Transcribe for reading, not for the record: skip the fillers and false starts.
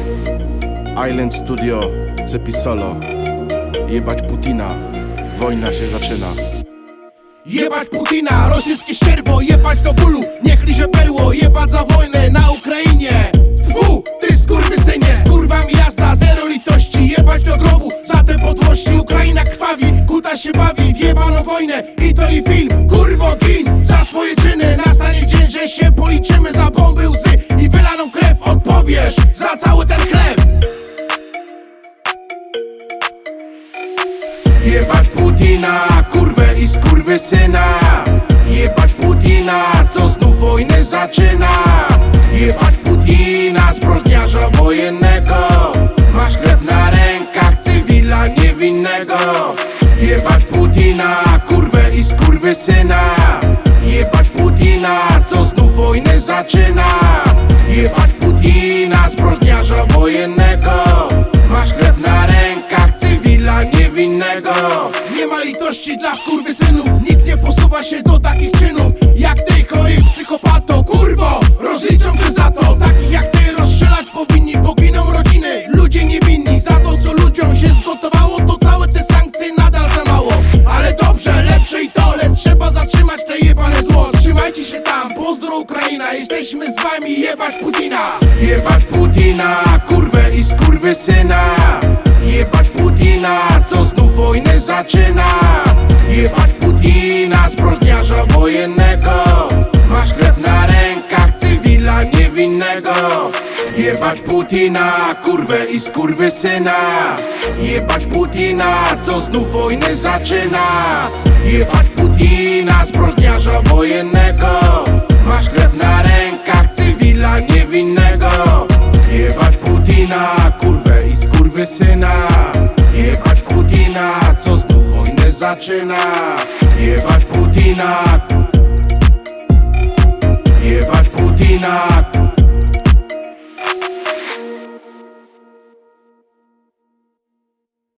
Island Studio, Cepi Solo. Jebać Putina, wojna się zaczyna. Jebać Putina, rosyjskie ścierwo, jebać do bólu, niech liże perło, jebać za wojnę na Ukrainie. Tfu, ty skurwysynie, z kurwami jazda, zero litości, jebać do grobu, za te podłości. Ukraina krwawi, kuta się bawi w jebaną wojnę i to nie film. Kurwo gin za swoje czyny, nastanie dzień, że się policzymy za bomby, łzy i wylaną krew. Odpowiesz za cały ten chleb. Jebać Putina, kurwę i skurwysyna. Jebać Putina, co znów wojnę zaczyna. Jebać Putina, zbrodniarza wojennego. Masz krew na rękach, cywila niewinnego. Jebać Putina, kurwę i skurwysyna. Jebać Putina, co znów wojnę zaczyna. Jebać Putina, zbrodniarza wojennego. Masz krew na rękach, cywila niewinnego. Nie ma litości dla skurwysynów, nikt nie posuwa się do takich czynów. Jak ty, chory psychopato, kurwo, rozliczą cię za to. Takich jak ty rozstrzelać powinni, poginą rodziny, ludzie niewinni. Za to, co ludziom się zgotowało, to całe te sankcje nadal za mało. Ale dobrze, lepsze i to, lecz trzeba zatrzymać te jebane zło. Trzymajcie się tam, pozdro Ukraina, jesteśmy z wami, jebać Putina. Jebać Putina, kurwę i skurwysyna. Jebać Putina, co znów wojnę zaczyna. Jebać Putina, zbrodniarza wojennego. Masz krew na rękach, cywila niewinnego. Jebać Putina, kurwę i skurwysyna. Jebać Putina, co znów wojnę zaczyna. Jebać Putina, zbrodniarza wojennego. Masz krew na rękach, cywila niewinnego. Jebać Putina, kurwę i skurwysyna. Jebać Putina, co znów wojnę zaczyna. Jebać Putina. Jebać Putina.